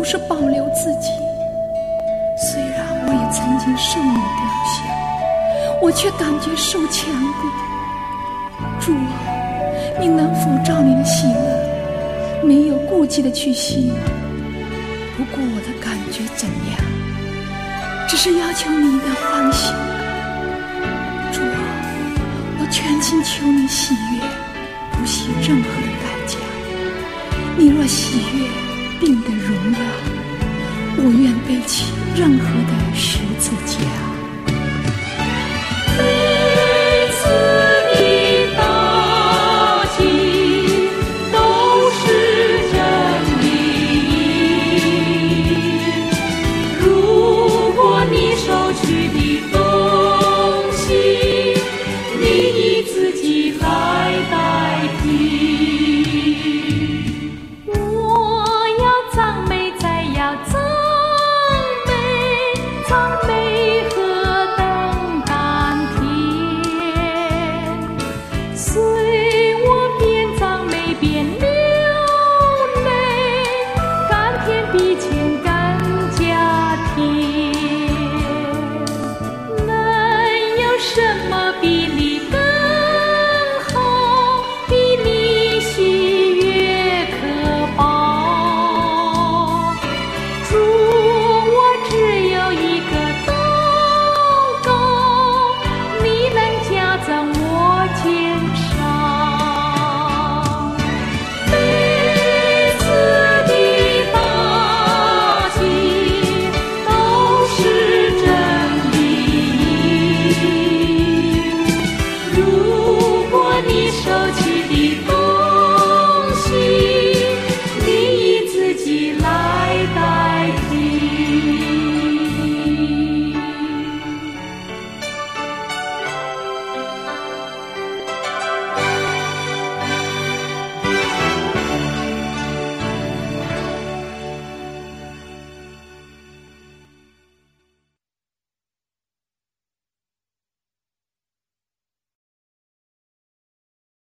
是保留自己。虽然我也曾经受你雕像，我却感觉受强过。主啊，你能否照你的喜乐，没有顾忌的去行？不顾我的感觉怎样，只是要求你的欢喜。主啊，我全心求你喜悦，不惜任何的代价。你若喜悦并得荣耀，我愿背起任何的十字架。